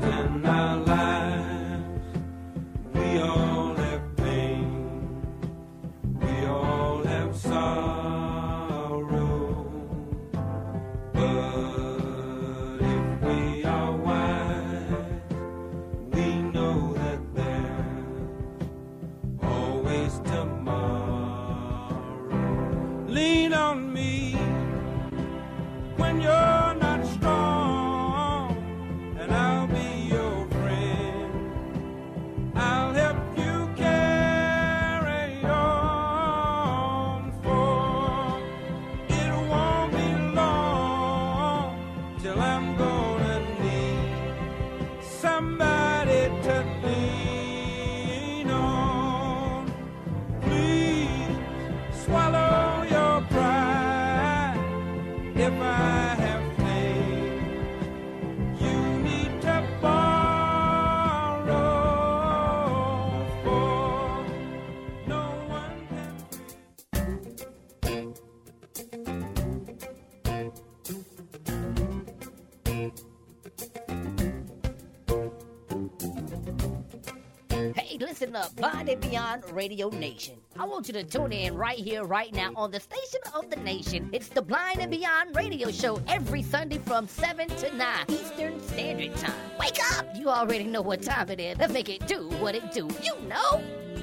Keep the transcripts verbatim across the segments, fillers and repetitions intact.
in our lives. We all have pain. We all have sorrow. But if we are wise, we know that there's always tomorrow. Lean on me when you're not strong, and I'll be your friend. I'll help you carry on, for it won't be long till I'm gonna need somebody to lean on. Please swallow your pride. If I have faith, you need to borrow, for no one can Hey, listen up, Blind and Beyond Radio Nation. I want you to tune in right here, right now, on the station of the nation. It's the Blind and Beyond Radio Show every Sunday from seven to nine Eastern Standard Time. Wake up! You already know what time it is. Let's make it do what it do. You know!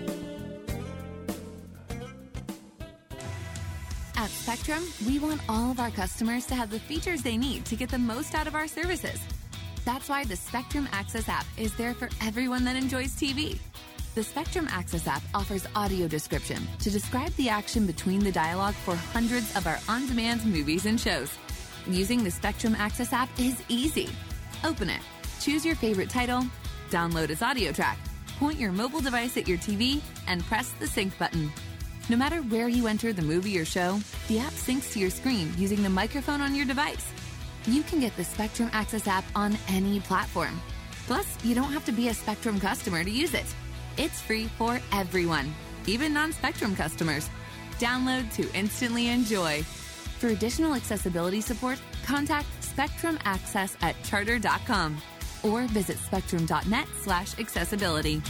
At Spectrum, we want all of our customers to have the features they need to get the most out of our services. That's why the Spectrum Access app is there for everyone that enjoys T V. The Spectrum Access app offers audio description to describe the action between the dialogue for hundreds of our on-demand movies and shows. Using the Spectrum Access app is easy. Open it, choose your favorite title, download its audio track, point your mobile device at your T V, and press the sync button. No matter where you enter the movie or show, the app syncs to your screen using the microphone on your device. You can get the Spectrum Access app on any platform. Plus, you don't have to be a Spectrum customer to use it. It's free for everyone, even non-Spectrum customers. Download to instantly enjoy. For additional accessibility support, contact Spectrum Access at charter dot com or visit spectrum.net slash accessibility.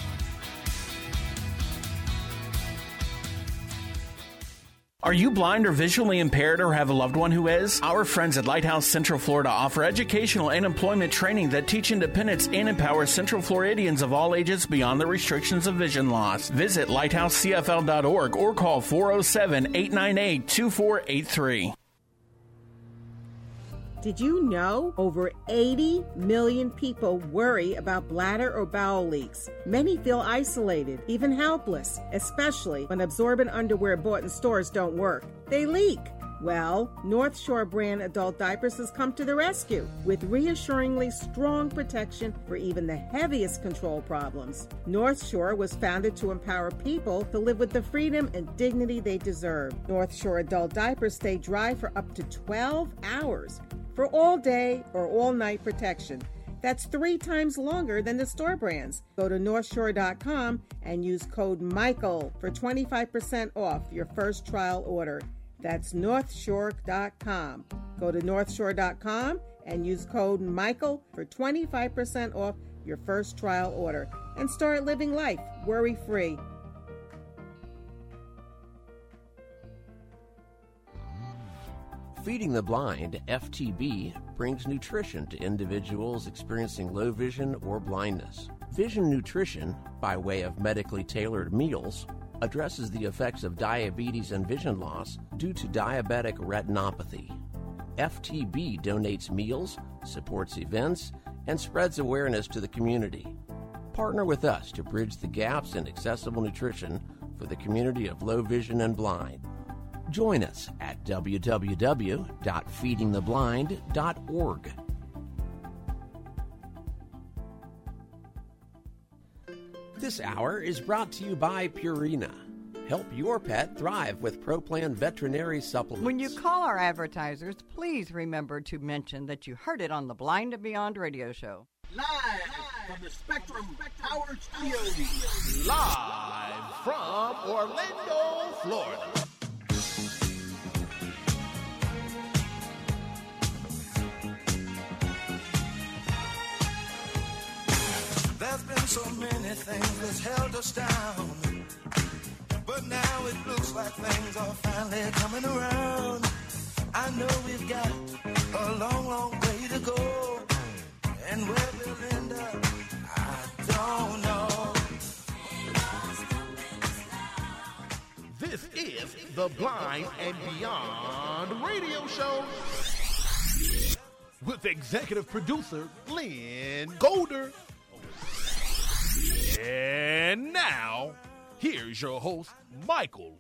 Are you blind or visually impaired or have a loved one who is? Our friends at Lighthouse Central Florida offer educational and employment training that teach independence and empower Central Floridians of all ages beyond the restrictions of vision loss. Visit lighthouse c f l dot org or call four oh seven, eight nine eight, two four eight three. Did you know over eighty million people worry about bladder or bowel leaks? Many feel isolated, even helpless, especially when absorbent underwear bought in stores don't work. They leak. Well, North Shore brand adult diapers has come to the rescue with reassuringly strong protection for even the heaviest control problems. North Shore was founded to empower people to live with the freedom and dignity they deserve. North Shore adult diapers stay dry for up to twelve hours. For all day or all night protection. That's three times longer than the store brands. Go to north shore dot com and use code Michael for twenty-five percent off your first trial order. That's north shore dot com. Go to north shore dot com and use code Michael for twenty-five percent off your first trial order. And start living life worry-free. Feeding the Blind, F T B, brings nutrition to individuals experiencing low vision or blindness. Vision nutrition, by way of medically tailored meals, addresses the effects of diabetes and vision loss due to diabetic retinopathy. F T B donates meals, supports events, and spreads awareness to the community. Partner with us to bridge the gaps in accessible nutrition for the community of low vision and blind. Join us at w w w dot feeding the blind dot org. This hour is brought to you by Purina. Help your pet thrive with ProPlan veterinary supplements. When you call our advertisers, please remember to mention that you heard it on the Blind and Beyond radio show. Live from the Spectrum Power Studios. Live from Orlando, Florida. There's been so many things that's held us down, but now it looks like things are finally coming around. I know we've got a long, long way to go, and where we'll end up, I don't know. This is the Blind and Beyond Radio Show with executive producer Lynn Golder. And now, here's your host, Michael.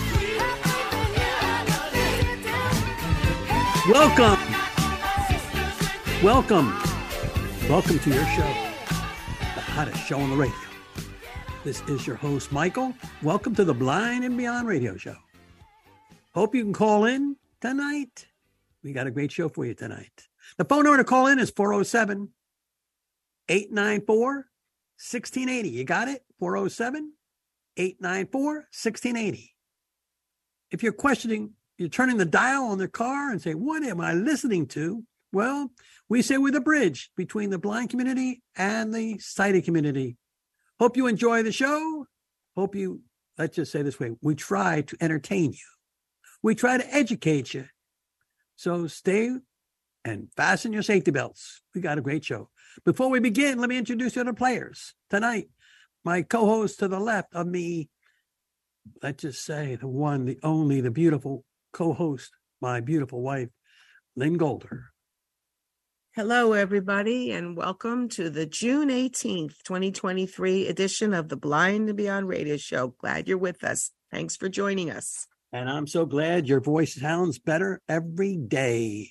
Welcome. Welcome. Welcome to your show, the hottest show on the radio. This is your host, Michael. Welcome to the Blind and Beyond Radio Show. Hope you can call in tonight. We got a great show for you tonight. The phone number to call in is four oh seven, eight nine four, one six eight oh. You got it? four oh seven, eight nine four, one six eight oh. If you're questioning, you're turning the dial on the car and say, what am I listening to? Well, we say we're the bridge between the blind community and the sighted community. Hope you enjoy the show. Hope you, let's just say this way, we try to entertain you. We try to educate you. So stay and fasten your safety belts. We got a great show. Before we begin, let me introduce you to the players. Tonight, my co-host to the left of me, let's just say the one, the only, the beautiful co-host, my beautiful wife, Lynn Golder. Hello, everybody, and welcome to the June eighteenth, twenty twenty-three edition of the Blind and Beyond Radio Show. Glad you're with us. Thanks for joining us. And I'm so glad your voice sounds better every day.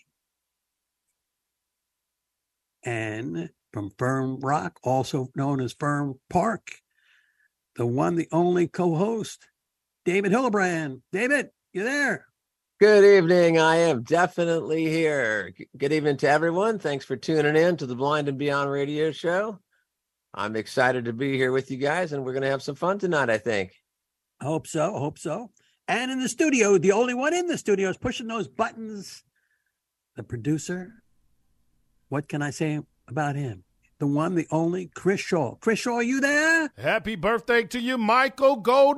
And from Fern Rock, also known as Fern Park, the one, the only co-host, David Hillebrand. David, you there? Good evening. I am definitely here. Good evening to everyone. Thanks for tuning in to the Blind and Beyond Radio Show. I'm excited to be here with you guys, and we're going to have some fun tonight, I think. I hope so. I hope so. And in the studio, the only one in the studio is pushing those buttons. The producer. What can I say about him? The one, the only, Chris Shaw. Chris Shaw, are you there? Happy birthday to you, Michael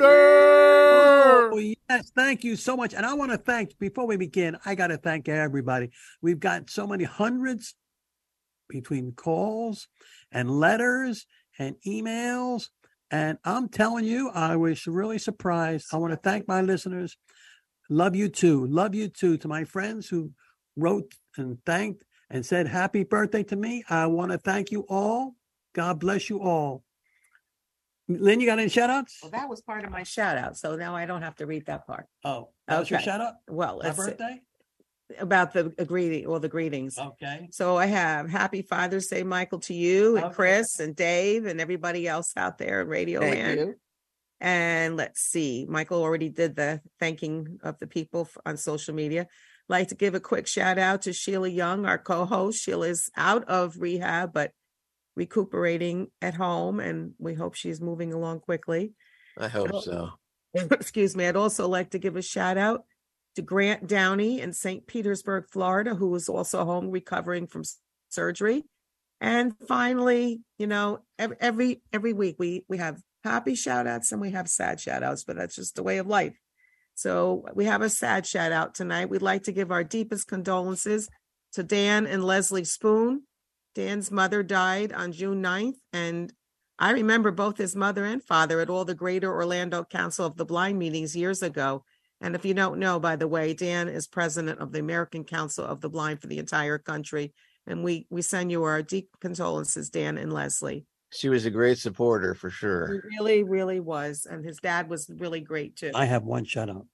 Golder. Oh, yes. Thank you so much. And I want to thank, before we begin, I got to thank everybody. We've got so many hundreds between calls and letters and emails. And I'm telling you, I was really surprised. I want to thank my listeners. Love you too. Love you too. To my friends who wrote and thanked and said happy birthday to me, I want to thank you all. God bless you all. Lynn, you got any shout outs? Well, that was part of my shout out, so now I don't have to read that part. Oh, that was your shout out? Well, My it's birthday? about the uh, greeting, all the greetings. Okay. So I have happy Father's Day, Michael, to you and Okay. Chris and Dave and everybody else out there in Radio Thank Land. you. And let's see, Michael already did the thanking of the people f- on social media. Like to give a quick shout out to Sheila Young, our co-host. Sheila's out of rehab, but recuperating at home, and we hope she's moving along quickly. I hope so. Excuse me. I'd also like to give a shout out to Grant Downey in Saint Petersburg, Florida, who is also home recovering from s- surgery. And finally, you know, every every, every week we we have happy shout outs and we have sad shout outs, but that's just the way of life. So we have a sad shout out tonight. We'd like to give our deepest condolences to Dan and Leslie Spoon. Dan's mother died on June ninth, and I remember both his mother and father at all the Greater Orlando Council of the Blind meetings years ago. And if you don't know, by the way, Dan is president of the American Council of the Blind for the entire country. And we we send you our deep condolences, Dan and Leslie. She was a great supporter for sure. He really, really was. And his dad was really great too. I have one shout out.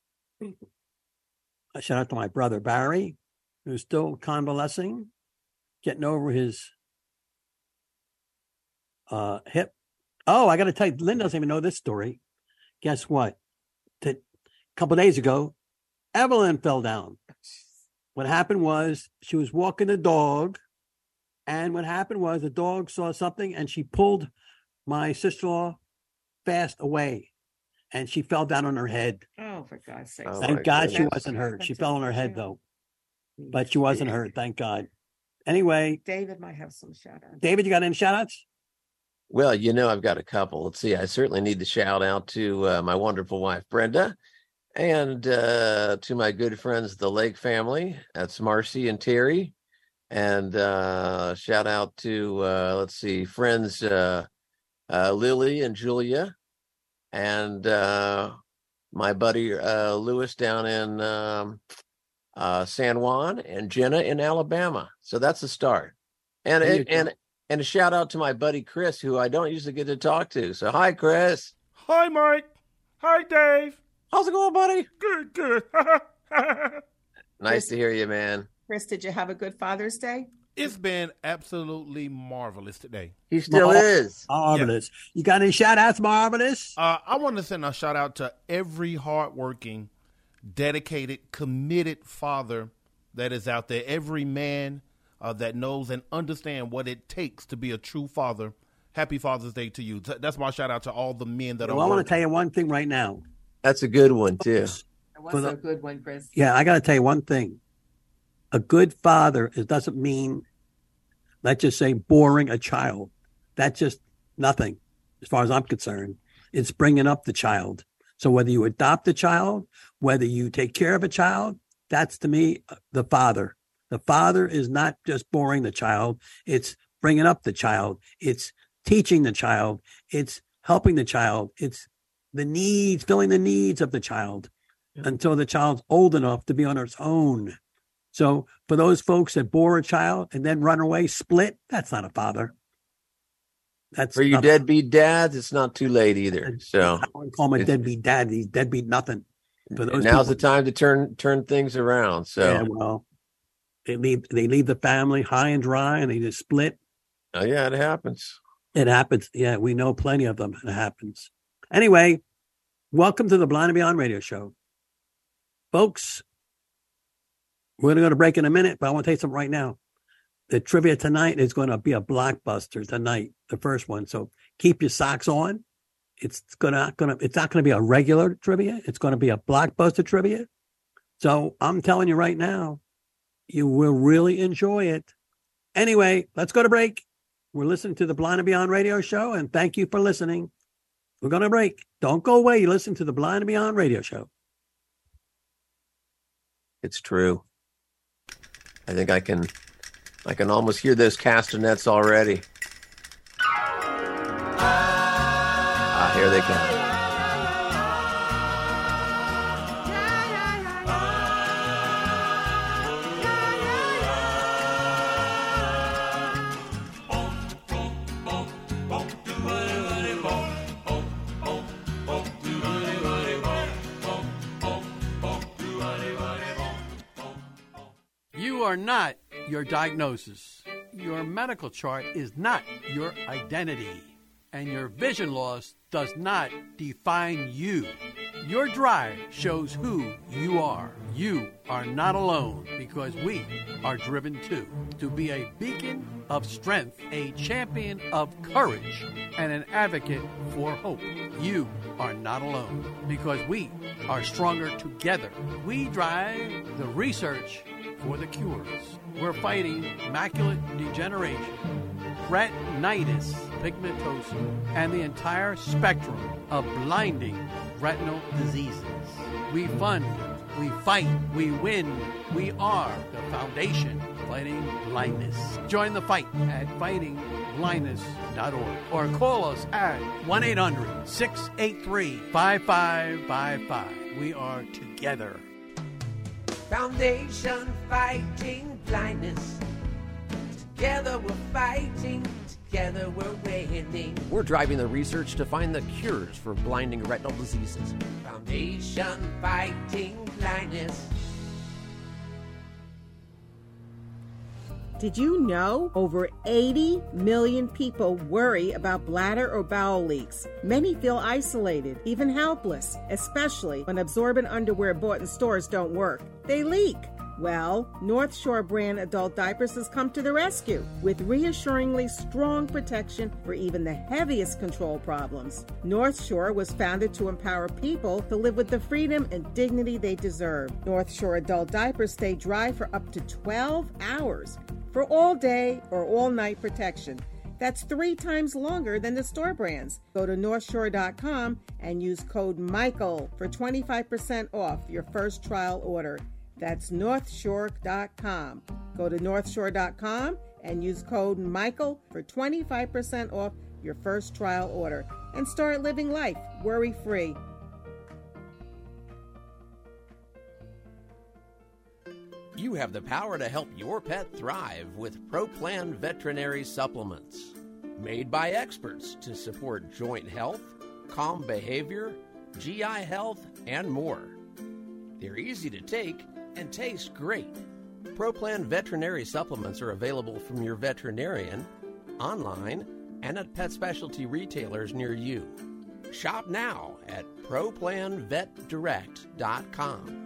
A shout out to my brother Barry, who's still convalescing, getting over his uh, hip. Oh, I got to tell you, Lynn doesn't even know this story. Guess what? A couple of days ago, Evelyn fell down. What happened was she was walking the dog, and what happened was the dog saw something, and she pulled my sister-in-law fast away, and she fell down on her head. Oh, for God's sake. Oh, Thank my God she goodness. wasn't hurt. She fell on her head, though, but she wasn't hurt. Thank God. Anyway, David might have some shout outs. David, you got any shout outs? Well, you know, I've got a couple. Let's see. I certainly need to shout out to uh, my wonderful wife, Brenda, and uh, to my good friends, the Lake family. That's Marcy and Terry. And uh, shout out to, uh, let's see, friends uh, uh, Lily and Julia, and uh, my buddy uh, Lewis down in um, uh, San Juan, and Jenna in Alabama. So that's a start. And and, and and a shout out to my buddy Chris, who I don't usually get to talk to. So hi, Chris. Hi, Mike. Hi, Dave. How's it going, buddy? Good, good. Nice to hear you, man. Chris, did you have a good Father's Day? It's been absolutely marvelous today. He still Mar- is. Marvelous. Yeah. You got any shout-outs, Marvelous? Uh, I want to send a shout-out to every hardworking, dedicated, committed father that is out there. Every man uh, that knows and understands what it takes to be a true father. Happy Father's Day to you. That's my shout-out to all the men that well, are I want working. to tell you one thing right now. That's a good one, too. That was the, a good one, Chris. Yeah, I got to tell you one thing. A good father, it doesn't mean, let's just say, boring a child. That's just nothing, as far as I'm concerned. It's bringing up the child. So whether you adopt a child, whether you take care of a child, that's, to me, the father. The father is not just boring the child. It's bringing up the child. It's teaching the child. It's helping the child. It's the needs, filling the needs of the child until the child's old enough to be on its own. So for those folks that bore a child and then run away, split, that's not a father. That's for you not, deadbeat dads. It's not too late either. So I wouldn't call him a deadbeat dad. He's deadbeat nothing. For those now's people, the time to turn turn things around. So yeah, well, they leave they leave the family high and dry, and they just split. Oh yeah, it happens. It happens. Yeah, we know plenty of them. It happens. Anyway, welcome to the Blind and Beyond Radio Show, folks. We're going to go to break in a minute, but I want to tell you something right now. The trivia tonight is going to be a blockbuster tonight, the first one. So keep your socks on. It's gonna, gonna, it's not going to be a regular trivia. It's going to be a blockbuster trivia. So I'm telling you right now, you will really enjoy it. Anyway, let's go to break. We're listening to the Blind and Beyond Radio Show, and thank you for listening. We're going to break. Don't go away. You listen to the Blind and Beyond Radio Show. It's true. I think I can, I can almost hear those castanets already. Ah, here they come. You are not your diagnosis. Your medical chart is not your identity. And your vision loss does not define you. Your drive shows who you are. You are not alone because we are driven too. To be a beacon of strength, a champion of courage, and an advocate for hope. You are not alone because we are stronger together. We drive the research for the cures. We're fighting macular degeneration, retinitis pigmentosa, and the entire spectrum of blinding retinal diseases. We fund, we fight, we win. We are the foundation fighting blindness. Join the fight at fighting blindness dot org or call us at one eight hundred six eight three five five five five. We are together. Foundation fighting blindness. Together we're fighting. Together we're winning. We're driving the research to find the cures for blinding retinal diseases. Foundation fighting blindness. Did you know over eighty million people worry about bladder or bowel leaks? Many feel isolated, even helpless, especially when absorbent underwear bought in stores don't work. They leak. Well, North Shore brand adult diapers has come to the rescue with reassuringly strong protection for even the heaviest control problems. North Shore was founded to empower people to live with the freedom and dignity they deserve. North Shore adult diapers stay dry for up to twelve hours for all day or all night protection. That's three times longer than the store brands. Go to north shore dot com and use code Michael for twenty-five percent off your first trial order. That's north shore dot com. Go to north shore dot com and use code Michael for twenty-five percent off your first trial order and start living life worry-free. You have the power to help your pet thrive with ProPlan veterinary supplements. Made by experts to support joint health, calm behavior, G I health, and more. They're easy to take and taste great. ProPlan veterinary supplements are available from your veterinarian, online, and at pet specialty retailers near you. Shop now at pro plan vet direct dot com.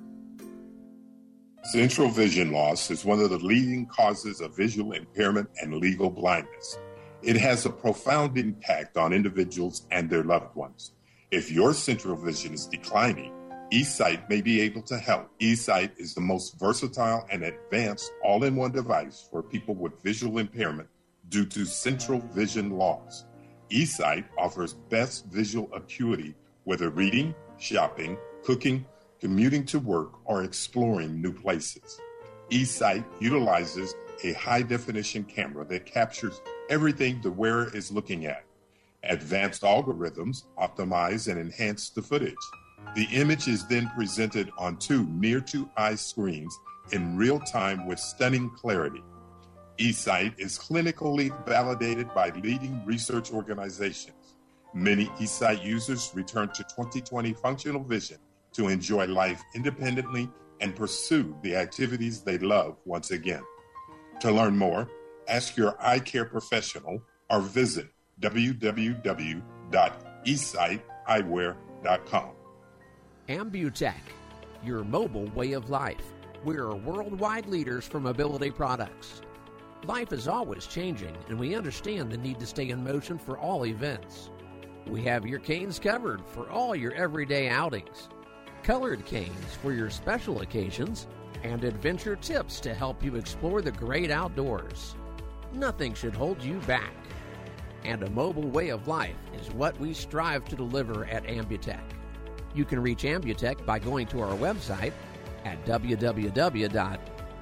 Central vision loss is one of the leading causes of visual impairment and legal blindness. It has a profound impact on individuals and their loved ones. If your central vision is declining, eSight may be able to help. eSight is the most versatile and advanced all-in-one device for people with visual impairment due to central vision loss. eSight offers best visual acuity, whether reading, shopping, cooking, commuting to work, or exploring new places. eSight utilizes a high-definition camera that captures everything the wearer is looking at. Advanced algorithms optimize and enhance the footage. The image is then presented on two near-to-eye screens in real time with stunning clarity. eSight is clinically validated by leading research organizations. Many eSight users return to twenty twenty functional vision to enjoy life independently and pursue the activities they love once again. To learn more, ask your eye care professional or visit w w w dot e sight eyewear dot com. Ambutech, your mobile way of life. We're worldwide leaders for mobility products. Life is always changing, and we understand the need to stay in motion for all events. We have your canes covered for all your everyday outings, colored canes for your special occasions, and adventure tips to help you explore the great outdoors. Nothing should hold you back. And a mobile way of life is what we strive to deliver at Ambutech. You can reach Ambutech by going to our website at w w w dot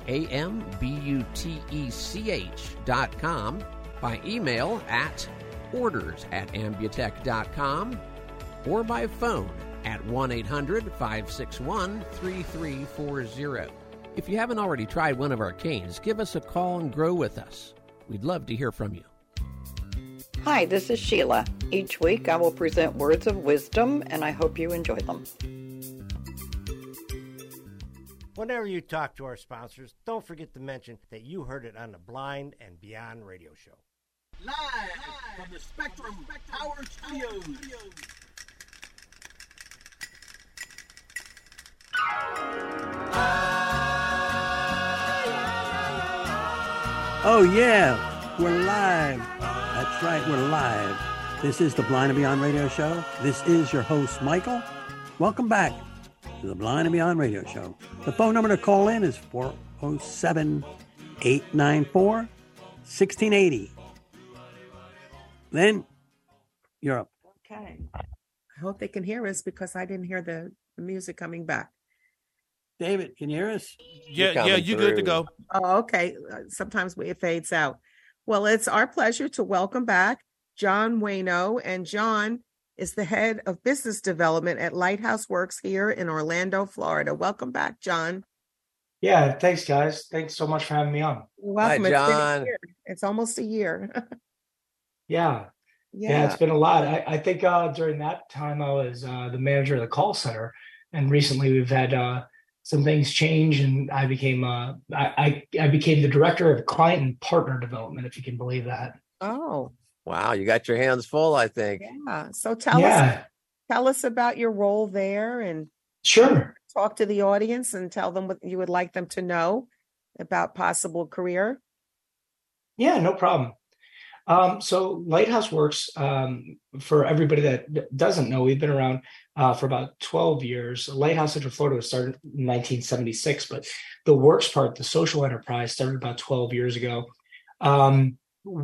ambutech dot com, by email at orders at ambutech dot com, or by phone at one eight hundred five six one three three four zero. If you haven't already tried one of our canes, give us a call and grow with us. We'd love to hear from you. Hi, this is Sheila. Each week I will present words of wisdom, and I hope you enjoy them. Whenever you talk to our sponsors, don't forget to mention that you heard it on the Blind and Beyond radio show. Live, Live from the Spectrum, Spectrum Power Studios. Studios. Oh, yeah, we're live. That's right, we're live. This is the Blind and Beyond radio show. This is your host, Michael. Welcome back to the Blind and Beyond radio show. The phone number to call in is four oh seven, eight nine four, one six eight zero. Then you're up. Okay. I hope they can hear us because I didn't hear the, the music coming back. David, can you hear us? Yeah, yeah, you good to go. Oh, okay. Sometimes it fades out. Well, it's our pleasure to welcome back John Wayno, and John is the head of business development at Lighthouse Works here in Orlando, Florida. Welcome back, John. Yeah, thanks, guys. Thanks so much for having me on. You're welcome. Hi, John. It's, it's almost a year. yeah. yeah. Yeah, it's been a lot. I, I think uh, during that time I was uh, the manager of the call center, and recently we've had uh, some things change, and I became uh, I, I I became the director of client and partner development, if you can believe that. Oh, wow, you got your hands full, I think. Yeah. So tell yeah. us tell us about your role there, and sure, talk to the audience and tell them what you would like them to know about possible career. Yeah, no problem. Um, so Lighthouse Works, um, for everybody that doesn't know, we've been around uh, for about twelve years. Lighthouse Central Florida was started in nineteen seventy-six, but the Works part, the social enterprise, started about twelve years ago. Um,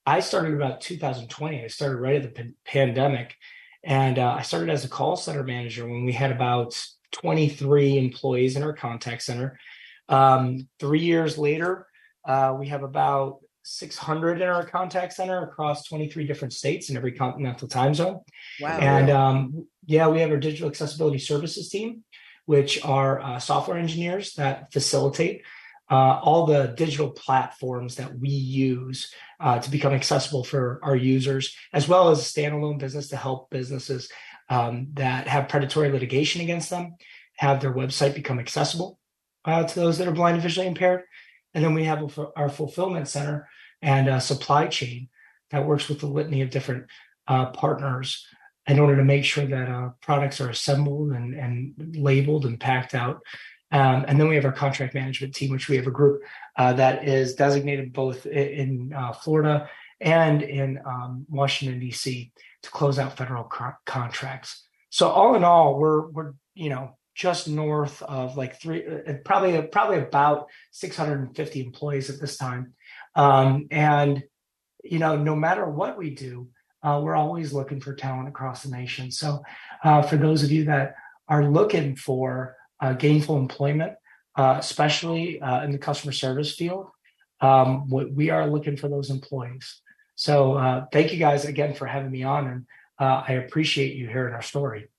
I started about two thousand twenty. I started right at the p- pandemic. And uh, I started as a call center manager when we had about twenty-three employees in our contact center. Um, three years later, uh, we have about six hundred in our contact center across twenty-three different states in every continental time zone. Wow. And um, yeah, we have our digital accessibility services team, which are uh, software engineers that facilitate uh, all the digital platforms that we use uh, to become accessible for our users, as well as a standalone business to help businesses um, that have predatory litigation against them have their website become accessible uh, to those that are blind and visually impaired. And then we have our fulfillment center and uh, supply chain that works with the litany of different uh, partners in order to make sure that uh, products are assembled and, and labeled and packed out. Um, and then we have our contract management team, which we have a group uh, that is designated both in uh, Florida and in um, Washington, D C to close out federal co- contracts. So all in all, we're, we're, you know, just north of like three, uh, probably, probably about six hundred fifty employees at this time. Um, and, you know, no matter what we do, uh, we're always looking for talent across the nation. So uh, for those of you that are looking for uh, gainful employment, uh, especially uh, in the customer service field, um, we are looking for those employees. So uh, thank you guys again for having me on. And uh, I appreciate you hearing our story.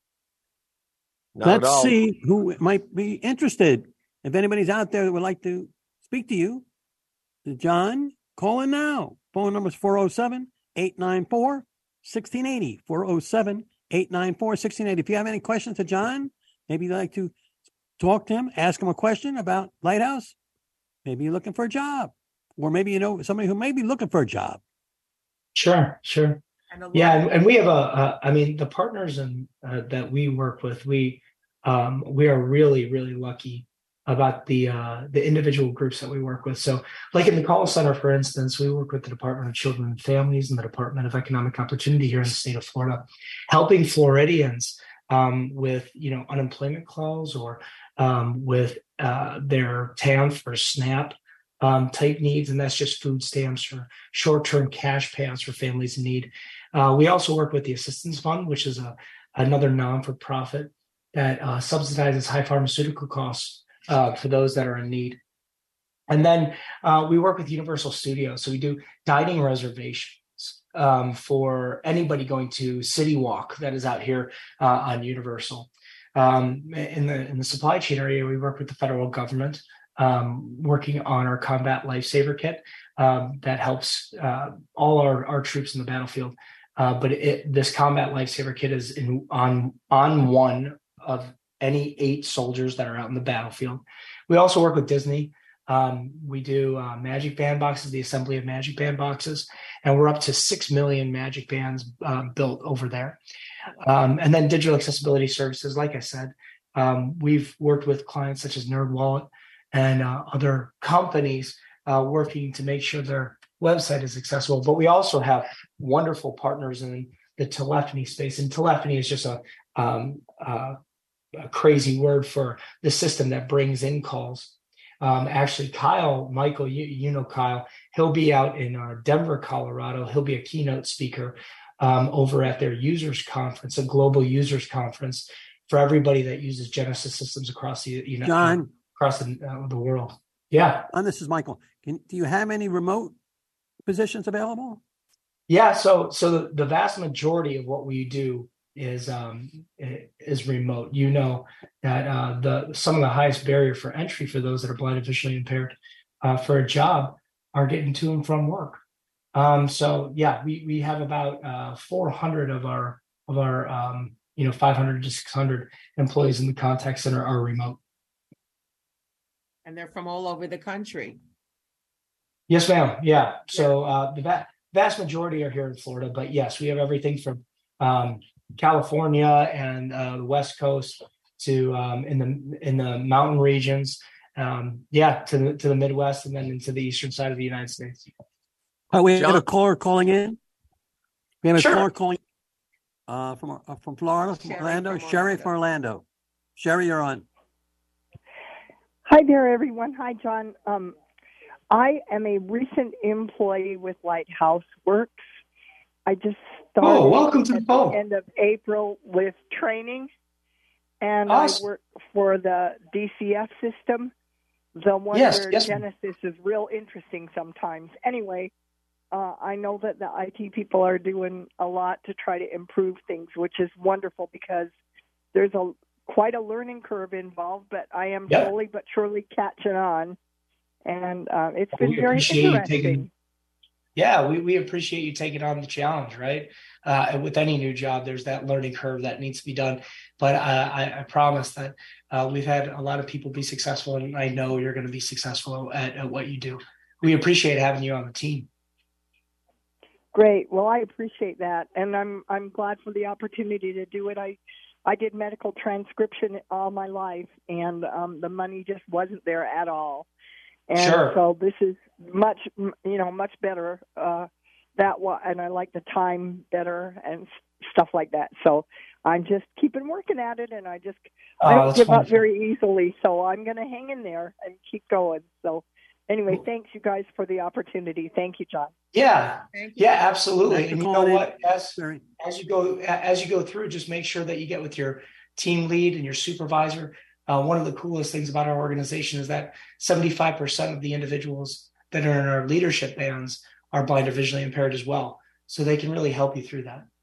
Not Let's see who might be interested. If anybody's out there that would like to speak to you, John, call in now. Phone number is four oh seven, eight nine four, one six eight oh, four oh seven, eight nine four, one six eight oh. If you have any questions to John, maybe you'd like to talk to him, ask him a question about Lighthouse. Maybe you're looking for a job, or maybe you know somebody who may be looking for a job. Sure, sure. Yeah, and, and we have a, a, I mean, the partners and uh, that we work with, we um, we are really, really lucky about the uh, the individual groups that we work with. So, like in the call center, for instance, we work with the Department of Children and Families and the Department of Economic Opportunity here in the state of Florida, helping Floridians um, with you know unemployment clause or um, with uh, their T A M F or SNAP um, type needs, and that's just food stamps or short-term cash payouts for families in need. Uh, we also work with the Assistance Fund, which is a another non-for-profit that uh, subsidizes high pharmaceutical costs uh, for those that are in need. And then uh, we work with Universal Studios. So we do dining reservations um, for anybody going to City Walk that is out here uh, on Universal. Um, in the in the supply chain area, we work with the federal government, um, working on our Combat Lifesaver Kit um, that helps uh, all our, our troops in the battlefield. Uh, but it, this Combat Lifesaver Kit is in, on on one of any eight soldiers that are out in the battlefield. We also work with Disney. Um, we do uh, Magic Band boxes, the assembly of Magic Band boxes, and we're up to six million Magic Bands uh, built over there. Um, and then digital accessibility services, like I said, um, we've worked with clients such as NerdWallet and uh, other companies uh, working to make sure their website is accessible. But we also have wonderful partners in the telephony space, and telephony is just a, um, uh, a crazy word for the system that brings in calls. Um, actually, Kyle, Michael, you, you know Kyle, he'll be out in uh, Denver, Colorado. He'll be a keynote speaker um, over at their users conference, a global users conference for everybody that uses Genesis systems across the you know John, across the, uh, the world. Yeah, and this is Michael. Can, do you have any remote positions available? Yeah, so so the, the vast majority of what we do is um, is remote. You know that uh, the some of the highest barrier for entry for those that are blind and visually impaired uh, for a job are getting to and from work. Um, so yeah, we we have about uh, four hundred of our of our um, you know five hundred to six hundred employees in the contact center are remote, and they're from all over the country. Yes, ma'am. Yeah. So uh, the va- vast majority are here in Florida, but yes, we have everything from um, California and uh, the West Coast to um, in the in the mountain regions, um, yeah, to the to the Midwest, and then into the eastern side of the United States. Oh, we have a caller calling in. We have a Sure. caller calling uh, from uh, from Florida, from Sherry Orlando. from Sherry Orlando. from Orlando. Sherry, you're on. Hi there, everyone. Hi, John. Um, I am a recent employee with Lighthouse Works. I just started oh, welcome to at the phone. the end of April with training, and Awesome. I work for the D C F system, the one Yes, where yes, ma'am. Genesis is real interesting sometimes. Anyway, uh, I know that the I T people are doing a lot to try to improve things, which is wonderful because there's a quite a learning curve involved, but I am Yep. slowly but surely catching on, and uh, it's We been very appreciate you interesting. taking- Yeah, we, we appreciate you taking on the challenge, right? Uh, and with any new job, there's that learning curve that needs to be done. But uh, I, I promise that uh, we've had a lot of people be successful, and I know you're going to be successful at, at what you do. We appreciate having you on the team. Great. Well, I appreciate that, and I'm I'm glad for the opportunity to do it. I I did medical transcription all my life, and um, the money just wasn't there at all. And Sure. so this is much, you know, much better. Uh, that wa- and I like the time better and s- stuff like that. So I'm just keeping working at it, and I just I Oh, don't that's give up wonderful. very easily. So I'm going to hang in there and keep going. So anyway, thanks you guys for the opportunity. Thank you, John. Yeah, yeah, absolutely. Thanks for And you know calling in. what? As as you go as you go through, just make sure that you get with your team lead and your supervisor. Uh, one of the coolest things about our organization is that seventy-five percent of the individuals that are in our leadership bands are blind or visually impaired as well, so they can really help you through that.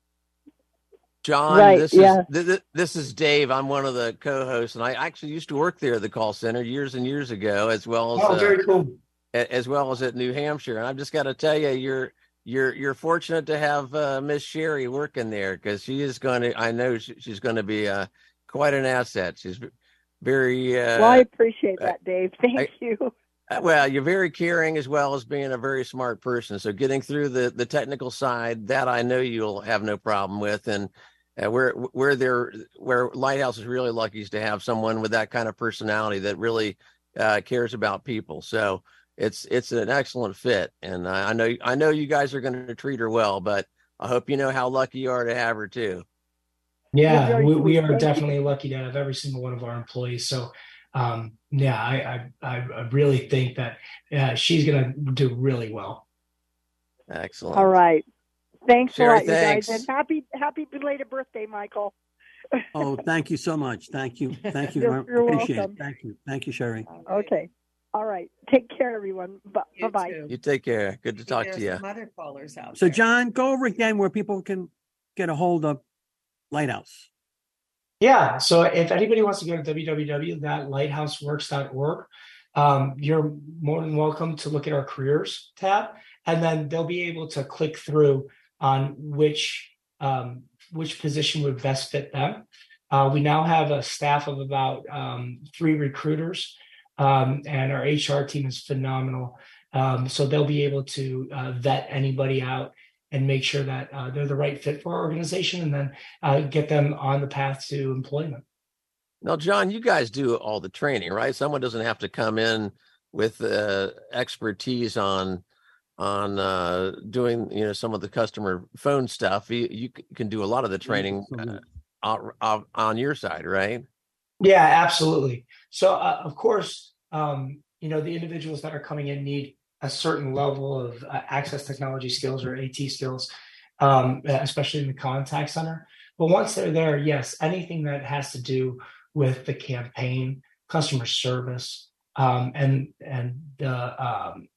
John, Right, this yeah. is th- th- this is Dave. I'm one of the co-hosts, and I actually used to work there at the call center years and years ago, as well as Oh, uh, very cool. a- as well as at New Hampshire. And I've just got to tell you, you're you're you're fortunate to have uh, Miss Sherry working there, because she is going to. I know she, she's going to be uh, quite an asset. She's very uh, Well, I appreciate that, Dave. Thank I- you. Uh, Well, you're very caring as well as being a very smart person. So getting through the, the technical side, that I know you'll have no problem with. And uh, where where there where Lighthouse is really lucky is to have someone with that kind of personality that really uh, cares about people. So it's it's an excellent fit. And I, I know I know you guys are going to treat her well, but I hope you know how lucky you are to have her too. Yeah, very we, we sweet. are Thank you. definitely lucky to have every single one of our employees. So, um, yeah, I, I, I I really think that uh, she's going to do really well. Excellent. All right. Thanks Sherry, a lot, you thanks. guys, and happy happy belated birthday, Michael. Oh, thank you so much. Thank you. Thank you. You're- I you're appreciate welcome. it. Thank you. Thank you, Sherry. Okay. All right. Take care, everyone. Bye bye. You take care. Good to talk to you. There's some other callers out So, there. John, go over again where people can get a hold of Lighthouse. Yeah. So if anybody wants to go to w w w dot lighthouse works dot org, um, you're more than welcome to look at our careers tab, and then they'll be able to click through on which um, which position would best fit them. Uh, we now have a staff of about um, three recruiters, um, and our H R team is phenomenal. Um, so they'll be able to uh, vet anybody out and make sure that uh, they're the right fit for our organization, and then uh, get them on the path to employment. Now, John, you guys do all the training, right? Someone doesn't have to come in with uh, expertise on on uh, doing, you know, some of the customer phone stuff. You, you c- can do a lot of the training uh, on, on- on your side, right? Yeah, absolutely. So, uh, of course, um, you know, the individuals that are coming in need a certain level of uh, access technology skills or AT skills, um, especially in the contact center. But once they're there, yes, anything that has to do with the campaign, customer service, um, and and the um,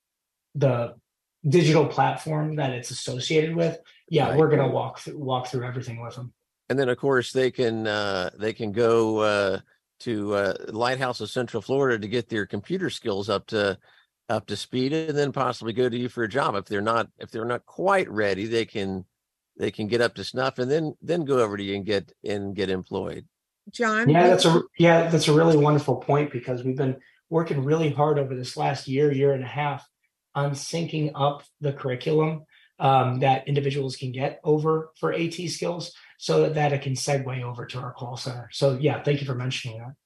the digital platform that it's associated with, yeah, Right. we're gonna walk through, walk through everything with them. And then, of course, they can uh, they can go uh, to uh, Lighthouse of Central Florida to get their computer skills up to up to speed, and then possibly go to you for a job. If they're not if they're not quite ready, they can they can get up to snuff, and then then go over to you and get and get employed. John? Yeah, that's a yeah, that's a really wonderful point, because we've been working really hard over this last year, year and a half on syncing up the curriculum um, that individuals can get over for AT skills, so that, that it can segue over to our call center. So yeah, thank you for mentioning that.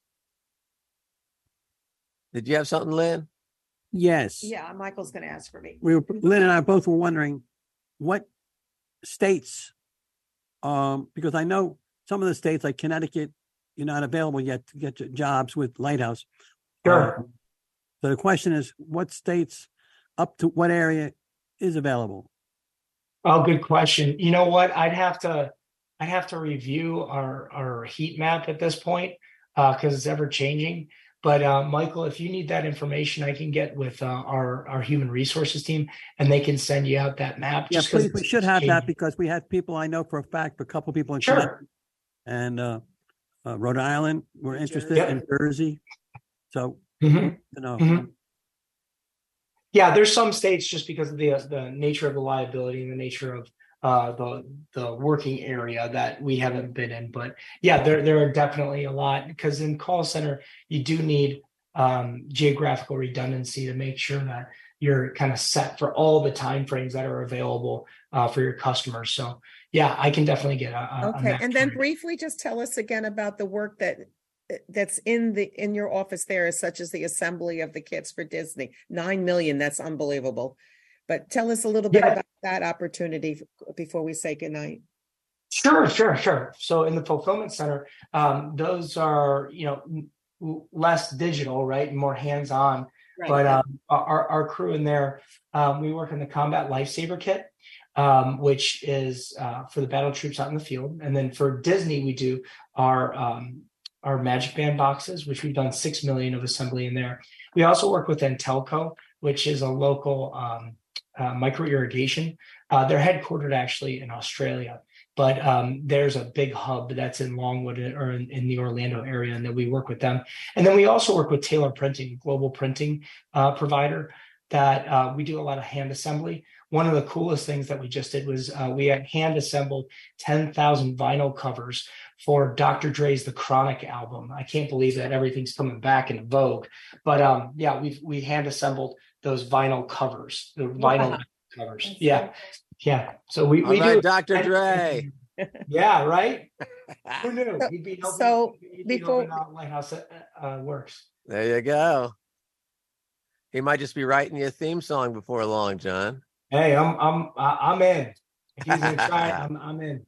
Did you have something, Lynn? Yes. Yeah, Michael's going to ask for me. We were, Lynn and I both were wondering what states, um, because I know some of the states like Connecticut, you're not available yet to get your jobs with Lighthouse. Sure. Um, So the question is, what states up to what area is available? Oh, good question. You know what? I'd have to I'd have to review our, our heat map at this point because uh, it's ever changing. But uh, Michael, if you need that information, I can get with uh, our our human resources team, and they can send you out that map. Yeah, just please. We should have that because we have people I know for a fact, a couple people in Sure. Connecticut and uh, uh, Rhode Island were interested Yep. in Jersey. So Mhm. you know, Mhm. Yeah, there's some states just because of the the nature of the liability and the nature of uh, the the working area that we haven't been in. But yeah, there there are definitely a lot because in call center you do need um, geographical redundancy to make sure that you're kind of set for all the time frames that are available uh, for your customers. So yeah, I can definitely get a, a a Okay, map and then for you. briefly just tell us again about the work that that's in the in your office there, such as the assembly of the kits for Disney. Nine million, that's unbelievable. But tell us a little bit Yeah. about that opportunity before we say goodnight. Sure, sure, sure. So in the fulfillment center, um, those are, you know, m- less digital, right? And more hands-on. Right. But um, our, our crew in there, um, we work in the Combat Lifesaver Kit, um, which is uh, for the battle troops out in the field. And then for Disney, we do our um, our Magic Band boxes, which we've done six million of assembly in there. We also work with Entelco, which is a local um, uh, micro irrigation. Uh, they're headquartered actually in Australia, but um, there's a big hub that's in Longwood or in, in the Orlando area, and then we work with them. And then we also work with Taylor Printing, global printing uh, provider, that uh, we do a lot of hand assembly. One of the coolest things that we just did was uh, we had hand assembled ten thousand vinyl covers for Doctor Dre's The Chronic album. I can't believe that everything's coming back into vogue. But um, yeah, we we hand assembled those vinyl covers, the vinyl Wow. covers. Yeah, yeah. So we, we All right, do Doctor Dre. Yeah, right. Who knew? He'd be helping, So he'd be before helping out Lighthouse uh, uh, Works. There you go. He might just be writing you a theme song before long, John. Hey, I'm I'm I'm in. If he's gonna try it, I'm I'm in.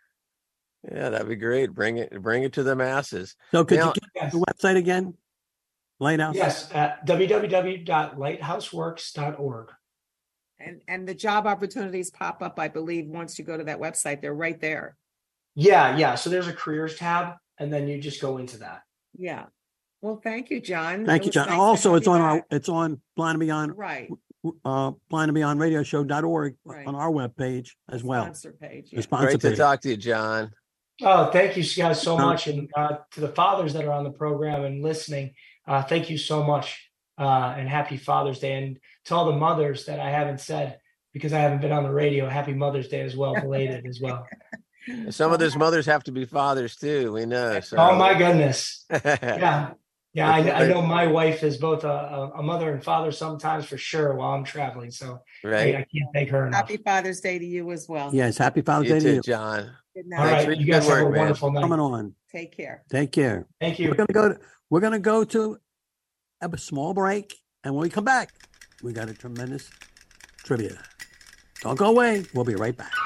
Yeah, that'd be great. Bring it, bring it to the masses. So could Now- you give the website again? Lighthouse. Yes, at w w w dot lighthouse works dot org. And and the job opportunities pop up, I believe, once you go to that website. They're right there. Yeah, yeah. So there's a careers tab, and then you just go into that. Yeah. Well, thank you, John. Thank It you, was John. nice to Also, have it's you on back. our it's on Blind and Beyond Right. uh blind and beyond radio show dot org Right. on our webpage as well. Sponsor page. The Yeah. sponsor Great to page. talk to you, John. Oh, thank you guys so Uh, much, and uh, to the fathers that are on the program and listening, uh, thank you so much, uh, and happy Father's Day. And to all the mothers that I haven't said because I haven't been on the radio, happy Mother's Day as well, belated as well. Some of those mothers have to be fathers too. We know. So. Oh my goodness. Yeah. Yeah, I, I know my wife is both a, a- a mother and father sometimes for sure while I'm traveling. So Right. I, I can't thank her enough. Happy Father's Day to you as well. Yes, happy Father's You Day to too, you. John. Good All night. Thanks right, for you your guys good have a work, man. wonderful night. Coming on. Take care. Take care. Thank We're you. gonna go to we're gonna go to a small break, and when we come back, we got a tremendous trivia. Don't go away. We'll be right back.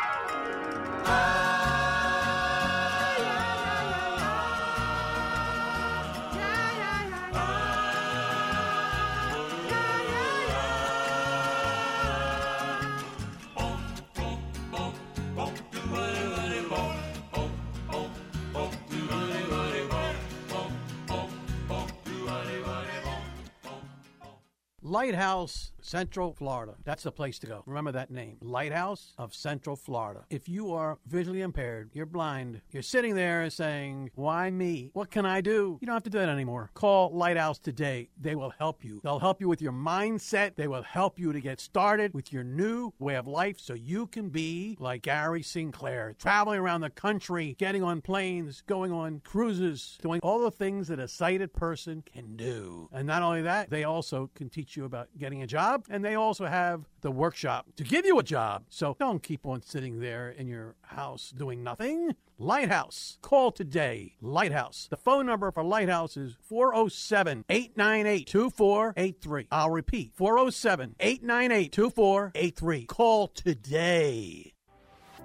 Lighthouse, Central Florida. That's the place to go. Remember that name. Lighthouse of Central Florida. If you are visually impaired, you're blind, you're sitting there saying, why me? What can I do? You don't have to do that anymore. Call Lighthouse today. They will help you. They'll help you with your mindset. They will help you to get started with your new way of life so you can be like Gary Sinclair, traveling around the country, getting on planes, going on cruises, doing all the things that a sighted person can do. And not only that, they also can teach you about getting a job, and they also have the workshop to give you a job. So don't keep on sitting there in your house doing nothing. Lighthouse. Call today. Lighthouse. The phone number for Lighthouse is four oh seven, eight nine eight, two four eight three. I'll repeat, four oh seven, eight nine eight, two four eight three. Call today.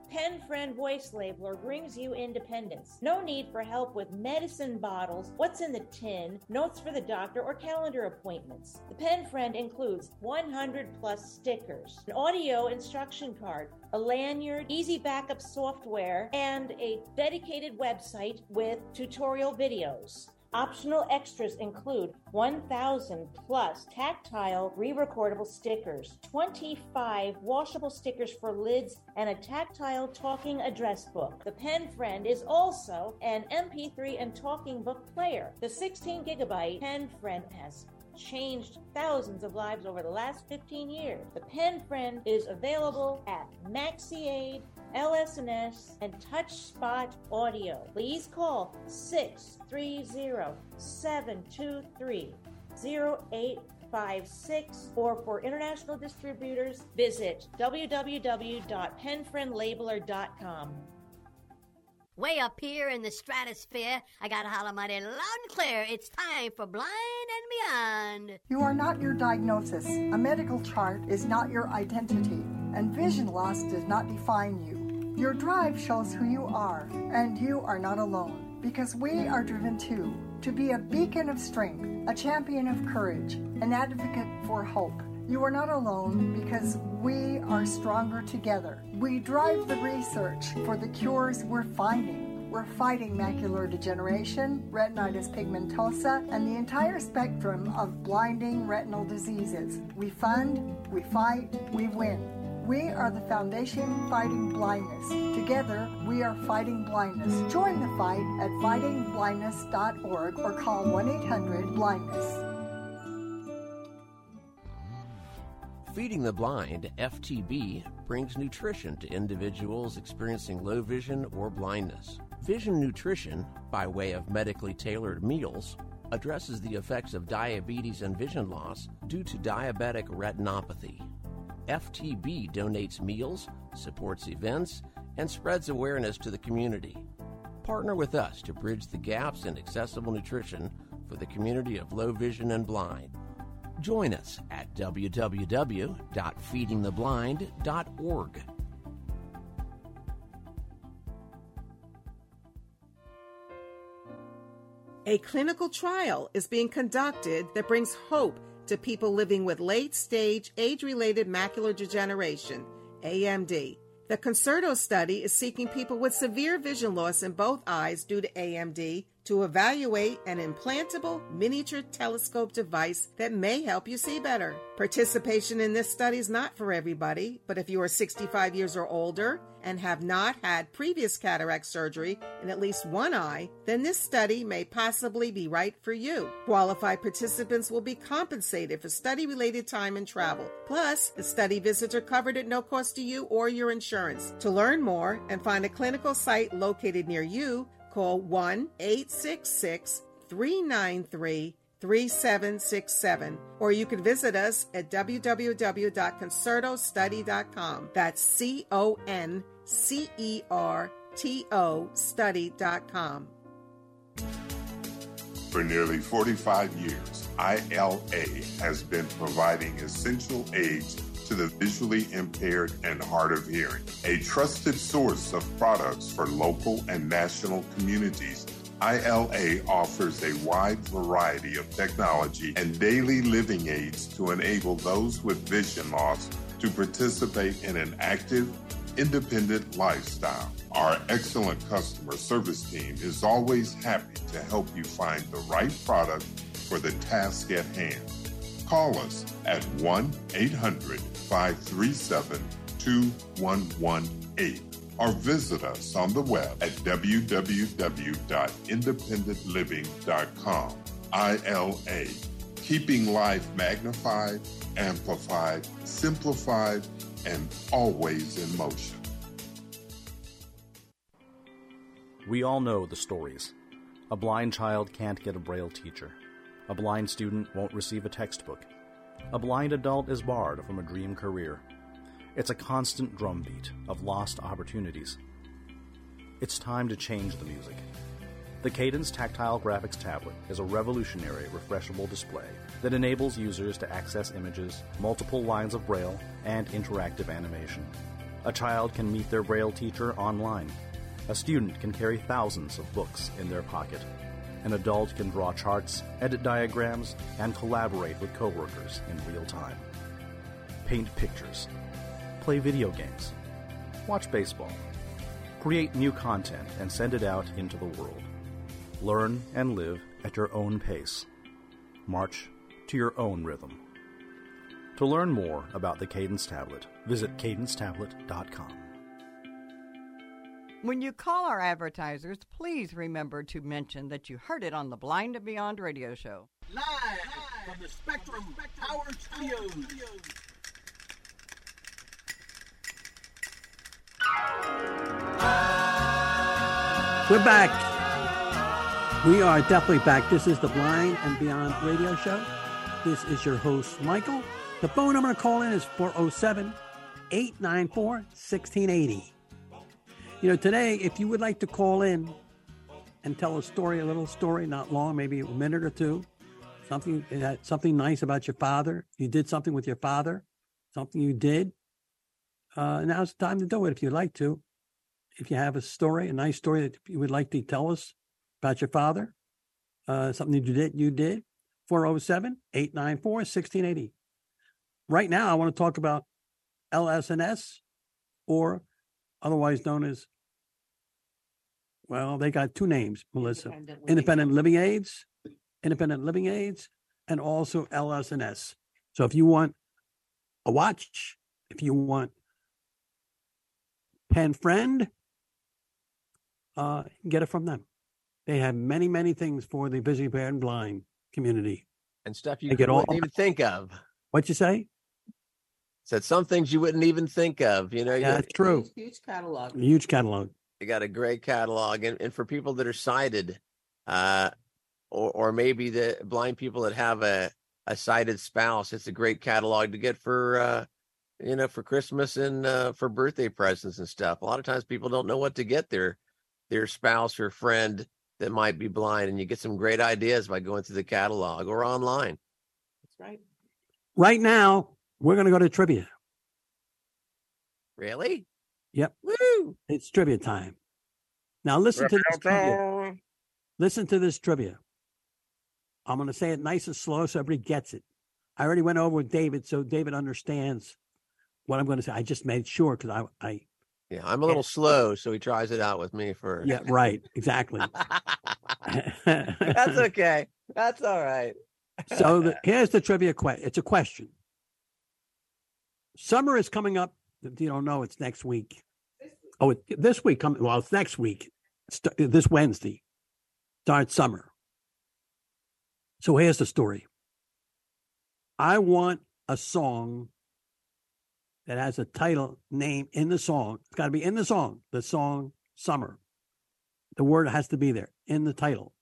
Pen Friend Voice Labeler brings you independence. No need for help with medicine bottles, what's in the tin, notes for the doctor, or calendar appointments. The Pen Friend includes one hundred plus stickers, an audio instruction card, a lanyard, easy backup software, and a dedicated website with tutorial videos. Optional extras include one thousand plus tactile re-recordable stickers, twenty-five washable stickers for lids, and a tactile talking address book. The Pen Friend is also an M P three and talking book player. The sixteen gigabyte Pen Friend has changed thousands of lives over the last fifteen years. The Pen Friend is available at MaxiAid, L S N S, and TouchSpot Audio. Please call six three zero, seven two three, zero eight five six, or for international distributors, visit w w w dot pen friend labeler dot com. Way up here in the stratosphere, I gotta holler mighty loud and clear. It's time for Blind and Beyond. You are not your diagnosis. A medical chart is not your identity, and vision loss does not define you. Your drive shows who you are, and you are not alone, because we are driven too, to be a beacon of strength, a champion of courage, an advocate for hope. You are not alone because we are stronger together. We drive the research for the cures we're finding. We're fighting macular degeneration, retinitis pigmentosa, and the entire spectrum of blinding retinal diseases. We fund, we fight, we win. We are the Foundation Fighting Blindness. Together, we are fighting blindness. Join the fight at fighting blindness dot org or call one eight hundred blindness. Feeding the Blind, F T B, brings nutrition to individuals experiencing low vision or blindness. Vision Nutrition, by way of medically tailored meals, addresses the effects of diabetes and vision loss due to diabetic retinopathy. F T B donates meals, supports events, and spreads awareness to the community. Partner with us to bridge the gaps in accessible nutrition for the community of low vision and blind. Join us at w w w dot feeding the blind dot org. A clinical trial is being conducted that brings hope to people living with late-stage age-related macular degeneration, A M D. The Concerto study is seeking people with severe vision loss in both eyes due to A M D to evaluate an implantable miniature telescope device that may help you see better. Participation in this study is not for everybody, but if you are sixty-five years or older and have not had previous cataract surgery in at least one eye, then this study may possibly be right for you. Qualified participants will be compensated for study-related time and travel. Plus, the study visits are covered at no cost to you or your insurance. To learn more and find a clinical site located near you, call one eight six six, three nine three, three seven six seven, or you can visit us at w w w dot concerto study dot com. That's C O N C E R T O study dot com. For nearly forty-five years, I L A has been providing essential aids to the visually impaired and hard of hearing. A trusted source of products for local and national communities, I L A offers a wide variety of technology and daily living aids to enable those with vision loss to participate in an active, independent lifestyle. Our excellent customer service team is always happy to help you find the right product for the task at hand. Call us at one eight hundred, five three seven, two one one eight or visit us on the web at w w w dot independent living dot com. I L A, keeping life magnified, amplified, simplified, and always in motion. We all know the stories. A blind child can't get a Braille teacher. A blind student won't receive a textbook. A blind adult is barred from a dream career. It's a constant drumbeat of lost opportunities. It's time to change the music. The Cadence Tactile Graphics Tablet is a revolutionary refreshable display that enables users to access images, multiple lines of Braille, and interactive animation. A child can meet their Braille teacher online. A student can carry thousands of books in their pocket. An adult can draw charts, edit diagrams, and collaborate with coworkers in real time. Paint pictures. Play video games. Watch baseball. Create new content and send it out into the world. Learn and live at your own pace. March to your own rhythm. To learn more about the Cadence Tablet, visit cadence tablet dot com. When you call our advertisers, please remember to mention that you heard it on the Blind and Beyond radio show. Live from the Spectrum Power Studios. We're back. We are definitely back. This is the Blind and Beyond radio show. This is your host, Michael. The phone number to call in is four oh seven, eight nine four, one six eight zero. You know, today, if you would like to call in and tell a story, a little story, not long, maybe a minute or two, something something nice about your father, you did something with your father, something you did, uh, now's the time to do it if you'd like to. If you have a story, a nice story that you would like to tell us about your father, uh, something that you did, you did, four oh seven, eight nine four, one six eight zero. Right now, I want to talk about L S N S, or otherwise known as, well, they got two names, Melissa. Independent Living, Independent Living Aids, Independent Living Aids, and also L S N S. So if you want a watch, if you want Pen Friend, uh, get it from them. They have many, many things for the visually impaired and blind community. And stuff you They get wouldn't all- even think of. What'd you say? Said some things you wouldn't even think of. You know, Yeah, you, that's true. Huge catalog. Huge catalog. you got a great catalog, and, and for people that are sighted, uh, or or maybe the blind people that have a, a sighted spouse, it's a great catalog to get for uh, you know, for Christmas and uh, for birthday presents and stuff. A lot of times people don't know what to get their their spouse or friend that might be blind, and you get some great ideas by going through the catalog or online. That's right. Right now, we're going to go to trivia. Really? Yep. Woo! It's trivia time. Now listen to this trivia. Listen to this trivia. I'm going to say it nice and slow so everybody gets it. I already went over with David, so David understands what I'm going to say. I just made sure because I, I. Yeah, I'm a little slow, so he tries it out with me first. Yeah, right. Exactly. That's okay. That's all right. So the, here's the trivia question. It's a question. Summer is coming up. If you don't know, it's next week. Oh, it, this week coming. Well, it's next week. St- this Wednesday starts summer. So here's the story. I want a song that has a title name in the song. It's got to be in the song. The song Summer. The word has to be there in the title.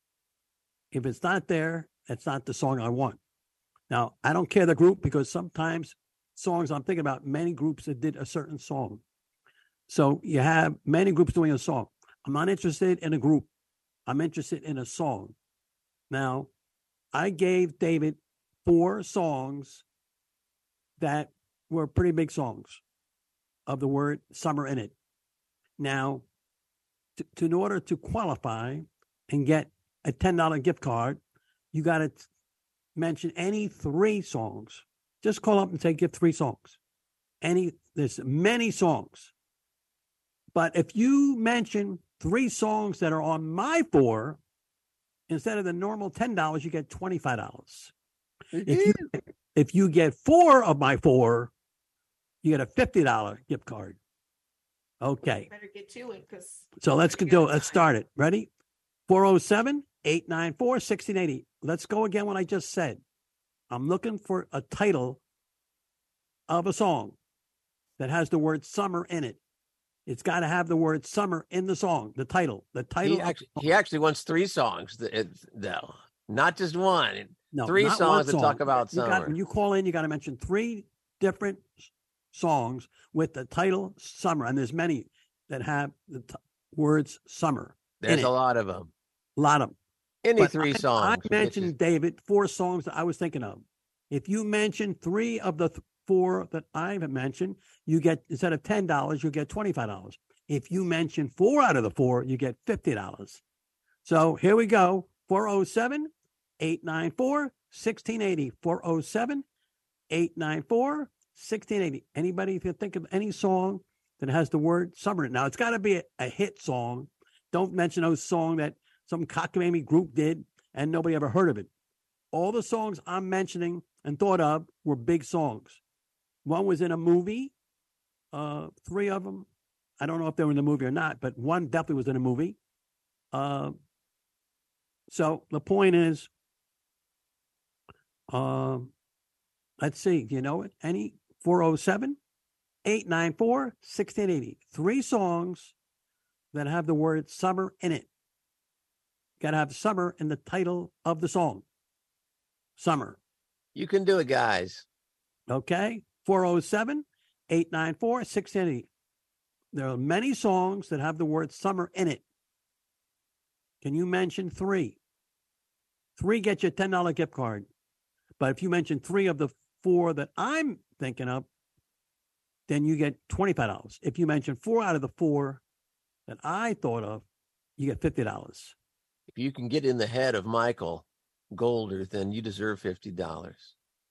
If it's not there, it's not the song I want. Now, I don't care the group, because sometimes songs I'm thinking about, many groups that did a certain song. So you have many groups doing a song. I'm not interested in a group. I'm interested in a song. Now, I gave David four songs that were pretty big songs of the word summer in it. Now, to, to, in order to qualify and get a ten dollars gift card, you got to mention any three songs. Just call up and say, give three songs. Any, there's many songs. But if you mention three songs that are on my four, instead of the normal ten dollars, you get twenty-five dollars. If you, if you get four of my four, you get a fifty dollars gift card. Okay. Better get to it, because. So let's do it. Let's start it. Ready? four oh seven, eight nine four, one six eight zero. Let's go again what I just said. I'm looking for a title of a song that has the word summer in it. It's got to have the word summer in the song, the title. The title. He actually, he actually wants three songs, though, not just one. No, three not songs one that song. talk about You summer. got, when you call in, you got to mention three different songs with the title summer. And there's many that have the t- words summer. There's in a it. lot of them. A lot of them. Any But three I, songs. I mentioned, David, four songs that I was thinking of. If you mention three of the th- four that I've mentioned, you get, instead of ten dollars, you get twenty-five dollars. If you mention four out of the four, you get fifty dollars. So here we go. four oh seven, eight nine four, one six eight oh. four oh seven, eight nine four, one six eight oh. Anybody, if you think of any song that has the word summer in it. Now, it's got to be a, a hit song. Don't mention those songs that some cockamamie group did and nobody ever heard of it. All the songs I'm mentioning and thought of were big songs. One was in a movie, uh, three of them. I don't know if they were in the movie or not, but one definitely was in a movie. Uh, so the point is, um, let's see, do you know it? Any? four oh seven, eight nine four, one six eight oh. Three songs that have the word summer in it. Got to have summer in the title of the song. Summer. You can do it, guys. Okay. four oh seven, eight nine four, one six eight oh. There are many songs that have the word summer in it. Can you mention three? Three get you a ten dollars gift card. But if you mention three of the four that I'm thinking of, then you get twenty-five dollars. If you mention four out of the four that I thought of, you get fifty dollars. If you can get in the head of Michael Golder, then you deserve fifty dollars.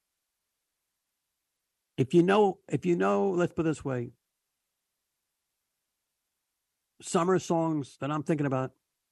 If you know, if you know, let's put it this way, summer songs that I'm thinking about.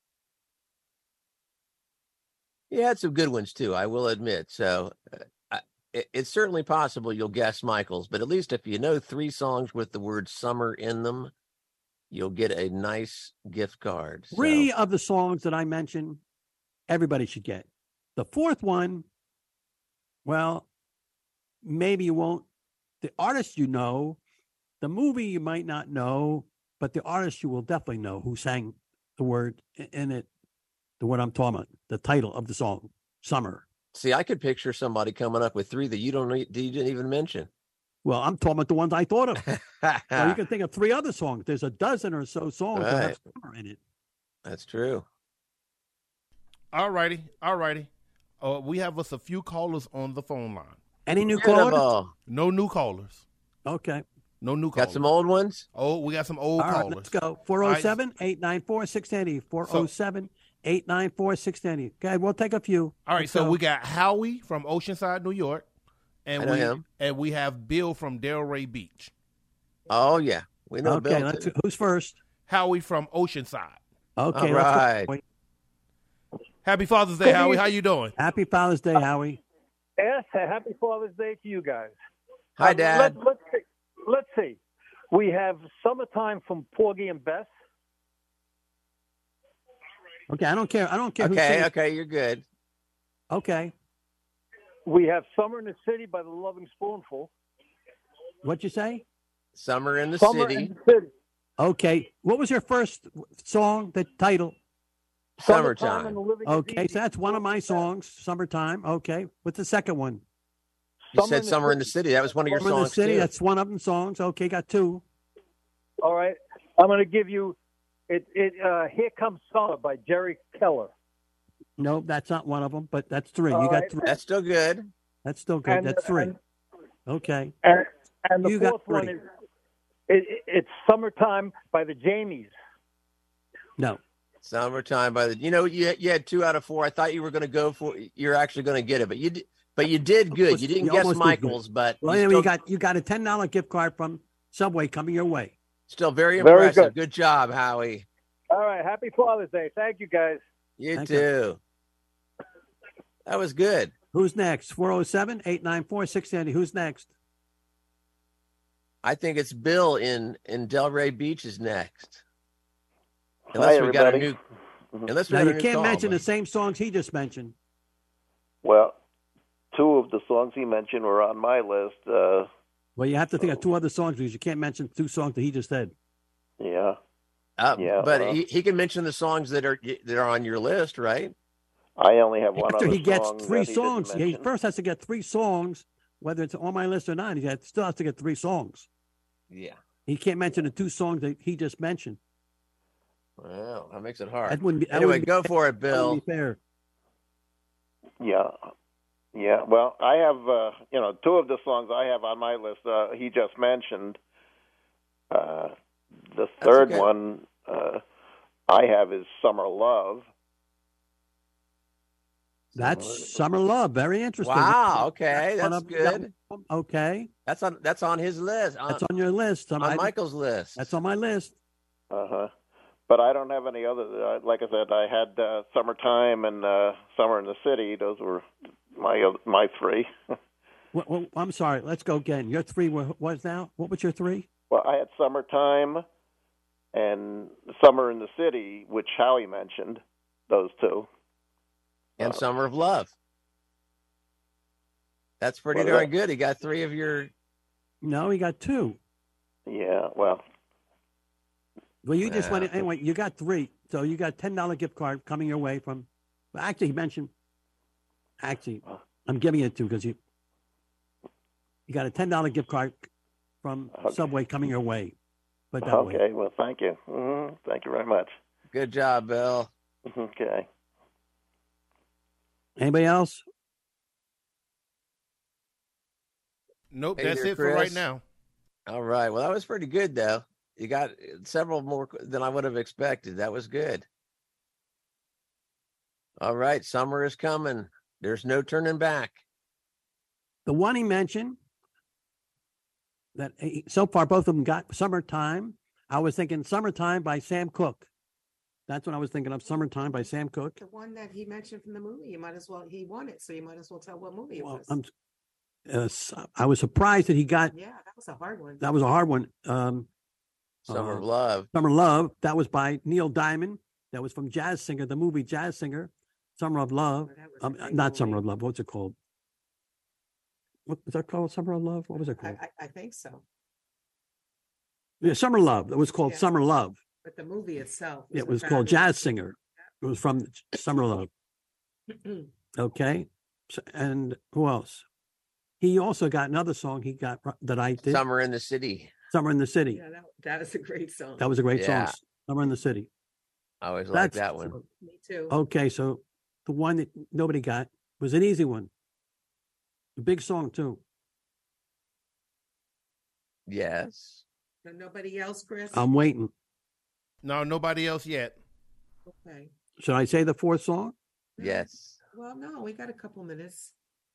Yeah, had some good ones too, I will admit. So uh, I, it, it's certainly possible you'll guess Michael's, but at least if you know three songs with the word summer in them, you'll get a nice gift card. Three so. of the songs that I mentioned, everybody should get. The fourth one, well, maybe you won't. The artist you know, the movie you might not know, but the artist you will definitely know who sang the word in it, the word I'm talking about, the title of the song, Summer. See, I could picture somebody coming up with three that you don't you didn't even mention. Well, I'm talking about the ones I thought of. Now, you can think of three other songs. There's a dozen or so songs right. that have summer in it. That's true. All righty. All righty. Uh, we have us a few callers on the phone line. Any new callers? No new callers. Okay. No new callers. Got some old ones? Oh, we got some old All callers. right, let's go. four oh seven, eight nine four, six eight oh. four oh seven, eight nine four, six eight oh. Okay, we'll take a few. All right, let's so go. we got Howie from Oceanside, New York. And I know we him. and we have Bill from Delray Beach. Oh, yeah. We know Okay, Bill, let's, too. who's first? Howie from Oceanside. Okay, All right. let's go. Happy Father's Day, Howie. How you doing? Happy Father's Day, Howie. Yes, happy Father's Day to you guys. Hi, Um, Dad. Let, let's see. Let's see. We have Summertime from Porgy and Bess. Okay, I don't care. I don't care who Okay, sings. okay, you're good. Okay. We have Summer in the City by the Loving Spoonful. What'd you say? Summer in the Summer City. in the City. Okay. What was your first song, the title? Summertime. and the Living is Okay, Easy. so that's one of my songs, Summertime. Okay. What's the second one? You said Summer in the City. That was one of your Summer in the songs, City. too. That's one of them songs. Okay, got two. All right. I'm going to give you it. It uh, Here Comes Summer by Jerry Keller. No, that's not one of them, but that's three. All you got right. three. That's still good. That's still good. And- that's three. and- Okay. And, and the You got fourth one three. is it, it, it's Summertime by the Jamies. No. Summertime by the. You know, you you had two out of four. I thought you were going to go for. You're actually going to get it, but you did. But you did good. You didn't You guess almost did good. Michael's, but Well, you anyway, you still- got you got a ten dollar gift card from Subway coming your way. still very Very impressive. good. Good job, Howie. All right. Happy Father's Day. Thank you, guys. You Thank you. too. That was good. Who's next? four oh seven, eight nine four, six eight oh. Who's next? I think it's Bill in in Delray Beach is next. Unless we got a new. Unless we Now, got a you new can't call, mention but- the same songs he just mentioned. Well, two of the songs he mentioned were on my list. Uh, Well, you have to think of two other songs because you can't mention two songs that he just said. yeah. Uh, Yeah, but well. he, he can mention the songs that are that are on your list, right? I only have one After other he gets song three that he didn't songs, he mention. first has to get three songs, whether it's on my list or not. He has, still has to get three songs. Yeah. He can't mention the two songs that he just mentioned. Well, that makes it hard. That wouldn't be. that Anyway, wouldn't be- go for it, that Bill. wouldn't be fair. Yeah. Yeah, well, I have, uh, you know, two of the songs I have on my list, uh, he just mentioned. Uh, the third okay. one uh, I have is Summer Love. That's Summer Love. Very interesting. Wow. Okay, One that's of- good. Okay. That's on that's on his list. On, That's on your list. on I- Michael's list. That's on my list. Uh-huh. But I don't have any other. Uh, like I said, I had uh, Summertime and uh, Summer in the City. Those were my oth- my three. Well, well, I'm sorry. Let's go again. Your three were was now? What was your three? Well, I had Summertime and Summer in the City, which Howie mentioned. Those two. and Summer of Love. That's pretty What is darn that? good. He got three of your. No, he got two. Yeah. Well. Well, you just Nah. went anyway. You got three, so you got ten dollar gift card coming your way from. Well, actually, he mentioned. Actually, I'm giving it to because you. You got a ten dollar gift card from Okay. Subway coming your way. But that way. Okay. Well, thank you. hmm Thank you very much. Good job, Bill. Okay. Anybody else? Nope, Hey that's there, it for right Chris. now. All right. Well, that was pretty good, though. You got several more than I would have expected. That was good. All right. Summer is coming. There's no turning back. The one he mentioned that he, so far both of them got Summertime. I was thinking Summertime by Sam Cooke. That's what I was thinking of. Summertime by Sam Cooke. The one that he mentioned from the movie, you might as well, he won it, so you might as well tell what movie it Well, was. I'm, uh, s- I was surprised that he got. Yeah, that was a hard one. That was a hard one. Um, Summer uh, of Love. Summer Love. That was by Neil Diamond. That was from Jazz Singer, the movie Jazz Singer. Summer of Love. Um, not Summer of Love. What's it called? What was that called? Summer of Love. What was it I, called? I, I think so. Yeah, Summer Love. It was called Yeah. Summer Love. But the movie itself. It was called Jazz Singer. It was from Summer Love. Okay. So, and who else? He also got another song he got that I did. Summer in the City. Summer in the City. Yeah, that, that is a great song. That was a great Yeah. song. Summer in the City. I always like That's- that one. Me too. Okay, so the one that nobody got was an easy one. A big song too. Yes. So nobody else, Chris? I'm waiting. No, nobody else yet. Okay. Should I say the fourth song? Yes. Well, no, we got a couple minutes.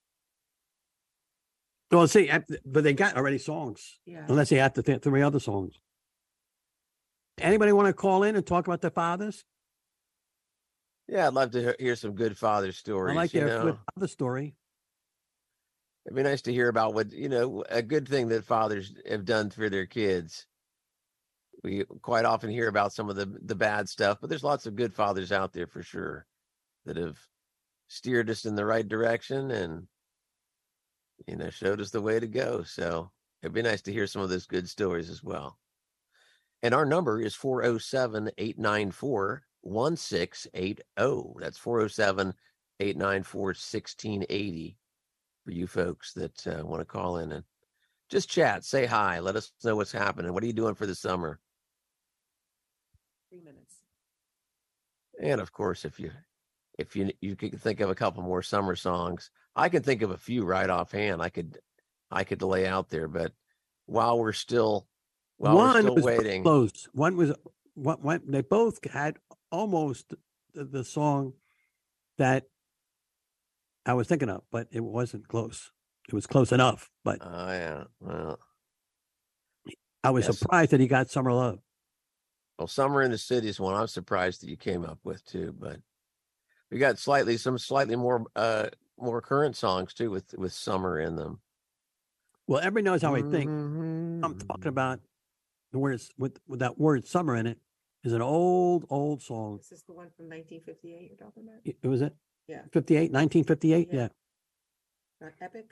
Well, see, I- but they got already songs. Yeah. Unless they have to th- three other songs. Anybody want to call in and talk about their fathers? Yeah, I'd love to hear- hear some good father stories. I like you their know? good father story. It'd be nice to hear about what, you know, a good thing that fathers have done for their kids. We quite often hear about some of the, the bad stuff, but there's lots of good fathers out there for sure that have steered us in the right direction and, you know, showed us the way to go. So it'd be nice to hear some of those good stories as well. And our number is four oh seven, eight nine four, one six eight oh. That's four oh seven, eight nine four, one six eight oh for you folks that uh, want to call in and just chat, say hi, let us know what's happening. What are you doing for the summer? Three minutes. And of course, if you if you you could think of a couple more summer songs, I can think of a few right offhand. I could I could lay out there, but while we're still while we're One still was waiting, close. One was what one, they both had almost the, the song that I was thinking of, but it wasn't close. It was close enough, but oh yeah, well, I was yes. surprised that he got Summer Love. well, Summer in the City is one I'm surprised that you came up with too. But we got slightly some slightly more uh more current songs too with with summer in them. Well, everybody knows how I think. Mm-hmm. I'm talking about the words with, with that word "summer" in it is an old, old song. This is the one from nineteen fifty-eight you're talking about? It it was it Yeah. fifty-eight, nineteen fifty-eight? Yeah. Yeah, Not Epic?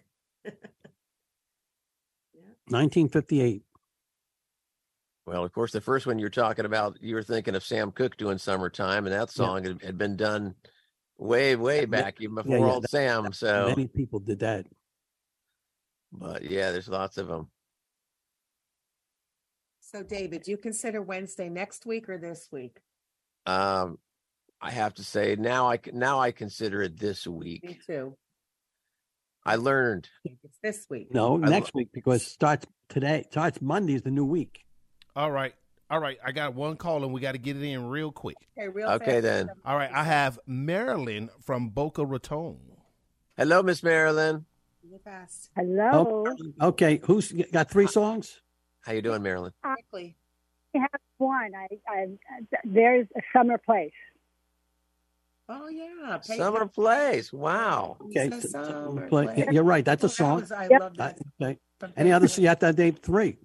nineteen fifty-eight. Well, of course, the first one you're talking about, you were thinking of Sam Cooke doing "Summertime," and that song had, had been done way, way back, even before Yeah, yeah, old that- Sam. that- So, many people did that. but yeah, there's lots of them. So, David, do you consider Wednesday next week or this week? Um, I have to say now, I c- now I consider it this week. Me too. I learned. It's this week. No, I next lo- week because it starts today. Starts Monday is the new week. All right. All right. I got one call and we got to get it in real quick. Okay, real Okay, fast. then. All right. I have Marilyn from Boca Raton. Hello, Miss Marilyn. Real fast. Hello. Oh, okay, who's got three songs? How you doing, Marilyn? Quickly. I have one. I, I there's a summer place. Oh yeah. Pay- Summer Place. Wow. Okay, It's a t- t- summer play- place. you're right. That's a That song. was- I Yep. love Uh, that. okay. Any others? You have to name three.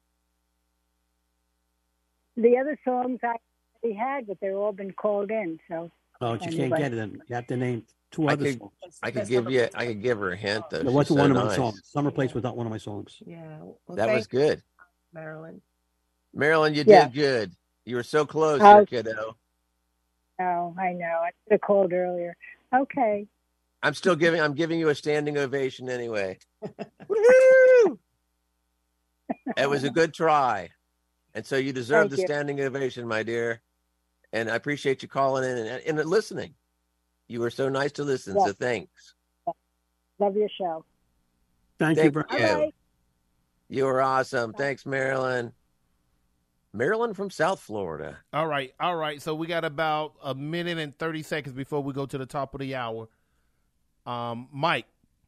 The other songs I already had, but they've all been called in. So Oh, you can't Anyway. get it. In. You have to name two I other could, songs. I could give you, I could give her a hint though. It She's wasn't so one of my nice. songs. Summer Place was not one of my songs. Yeah. Well, That thank was good, you, Marilyn. Marilyn. You Yeah. did good. You were so close, Oh. there, kiddo. no, I know. I should have called earlier. Okay. I'm still giving. I'm giving you a standing ovation anyway. Woo! It was a good try, and so you deserve Thank the you. standing ovation, my dear. And I appreciate you calling in and, and listening. You were so nice to listen. Yeah. So thanks. Love your show. Thank, you Thank very you. much. All right. You were awesome. Thanks, Marilyn. Marilyn from South Florida. All right. All right. So we got about a minute and thirty seconds before we go to the top of the hour. Um, Mike.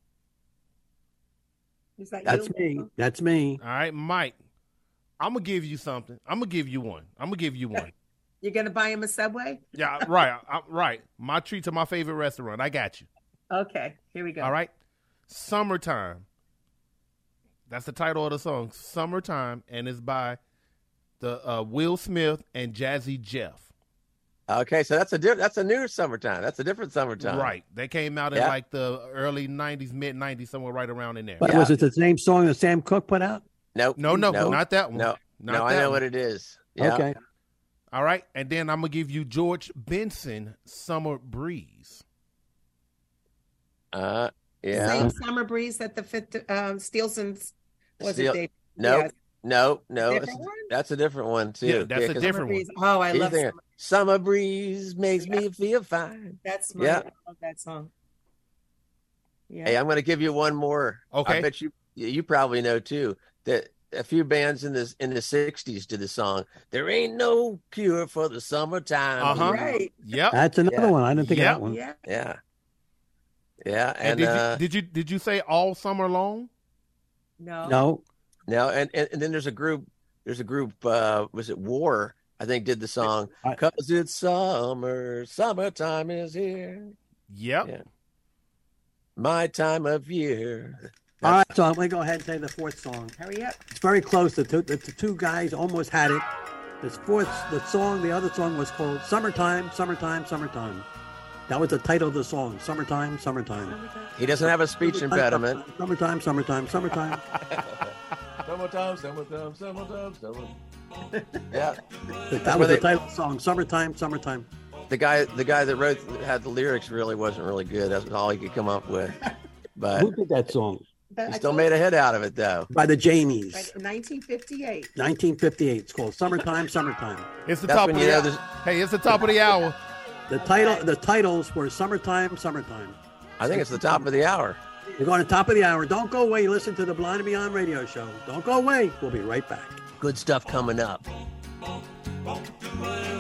Is that That's you? me. That's me. All right, Mike. I'm going to give you something. I'm going to give you one. I'm going to give you one. You're gonna buy him a Subway? Yeah, right. I, right. My treat to my favorite restaurant. I got you. Okay, here we go. All right. Summertime. That's the title of the song. Summertime, and it's by the uh, Will Smith and Jazzy Jeff. Okay, so that's a di- that's a new summertime. That's a different summertime. Right. They came out in Yeah. like the early nineties, mid nineties, somewhere right around in there. But Yeah. was it the same song that Sam Cooke put out? Nope. No, no, no, not that one. No, Not no. I that know one. what it is. Yeah. Okay. All right. And then I'm going to give you George Benson, Summer Breeze. Uh, yeah. Same summer breeze that the fifth um, Steelson's was Steel- it? Dave? No, Yes. no, no. Different It's- one? That's a different one too. Yeah, that's a 'cause different one. Breeze. Oh, I he's love thinking, summer. Summer breeze makes me feel fine. That's my, Yeah. I love that song. Yeah. Hey, I'm going to give you one more. Okay. I bet you you probably know too that a few bands in this in the sixties did the song. There ain't no cure for the summertime. Uh-huh. Right. Yep. That's another Yeah. one. I didn't think Yep. of that one. Yeah. Yeah. Yeah, And, and, did, uh, you, did you did you say all summer long? No. No. no, and, and and then there's a group. There's a group. Uh, was it War? I think did the song I- "Cause It's Summer, Summertime is here." Yep. Yeah. My time of year. All right, so I'm going to go ahead and say the fourth song. Hurry up. It's very close. The two, the, the two guys almost had it. This fourth, the song, the other song was called "Summertime, Summertime, Summertime." That was the title of the song. Summertime, summertime. He doesn't have a speech impediment. Summertime, summertime, summertime. Summertime, summertime, summertime, summertime. Yeah, That where was the they- title of the song. Summertime, summertime. the guy, the guy that wrote had the lyrics really wasn't really good. That's all he could come up with. But Who did that song? But he I still told made a you, hit out of it, though. By the Jamies. right, nineteen fifty-eight. nineteen fifty-eight. It's called "Summertime, Summertime." It's the That's top when of you the know hour. there's- Hey, it's the top of the hour. The title, the titles were "Summertime, Summertime." I think it's the top of the hour. We're going to top of the hour. Don't go away. Listen to the Blind and Beyond radio show. Don't go away. We'll be right back. Good stuff coming up. Walk the way